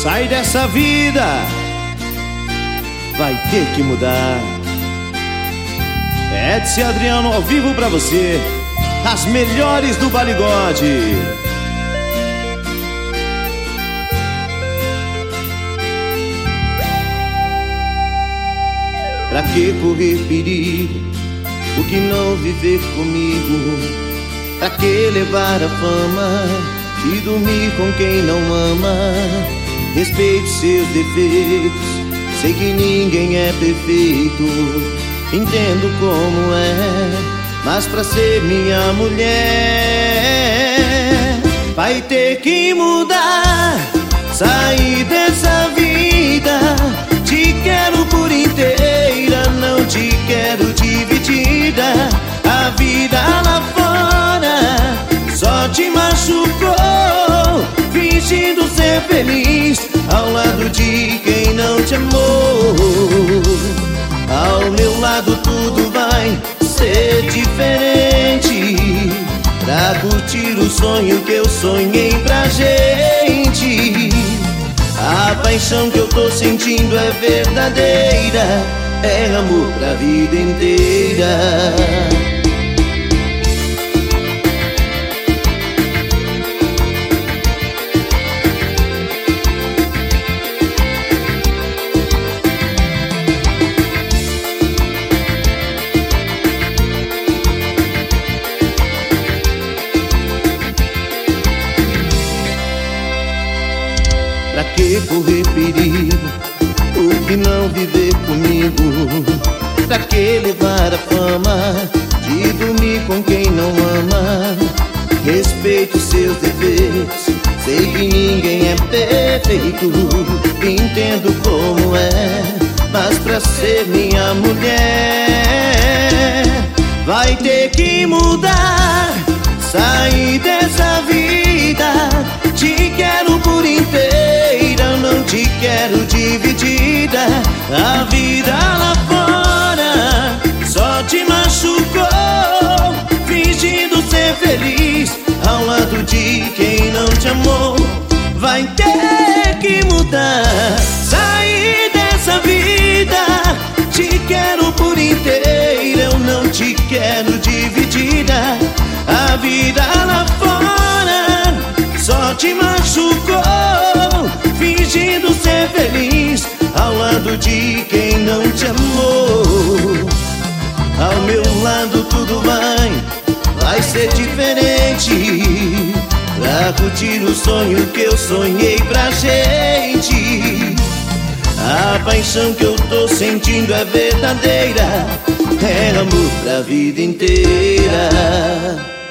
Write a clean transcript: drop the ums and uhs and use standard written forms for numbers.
Sai dessa vida, vai ter que mudar. Edson Adriano ao vivo pra você, as melhores do Baligode. Pra que correr perigo, por que não viver comigo? Pra que levar a fama e dormir com quem não ama? Respeite seus defeitos, sei que ninguém é perfeito, entendo como é, mas pra ser minha mulher vai ter que mudar, sair dessa vida. Te quero por inteira, não te quero dividida. A vida lá fora só te machucou, fingindo ser feliz ao lado de quem não te amou. Ao meu lado tudo vai ser diferente, pra curtir o sonho que eu sonhei pra gente. A paixão que eu tô sentindo é verdadeira, é amor pra vida inteira. Pra que correr perigo, por que não viver comigo? Pra que levar a fama de dormir com quem não ama? Respeito seus defeitos, sei que ninguém é perfeito, entendo como é, mas pra ser minha mulher vai ter que mudar, sair dessa vida. Te quero por inteira, não te quero dividida. A vida lá fora só te machucou, fingindo ser feliz ao lado de quem não te amou. Vai ter que mudar, sair dessa vida. Te quero por inteira, eu não te quero dividida. A vida lá fora só te machucou, fingindo ser feliz ao lado de quem não te amou. Ao meu lado tudo vai ser diferente, pra curtir o sonho que eu sonhei pra gente. A paixão que eu tô sentindo é verdadeira, é amor pra vida inteira.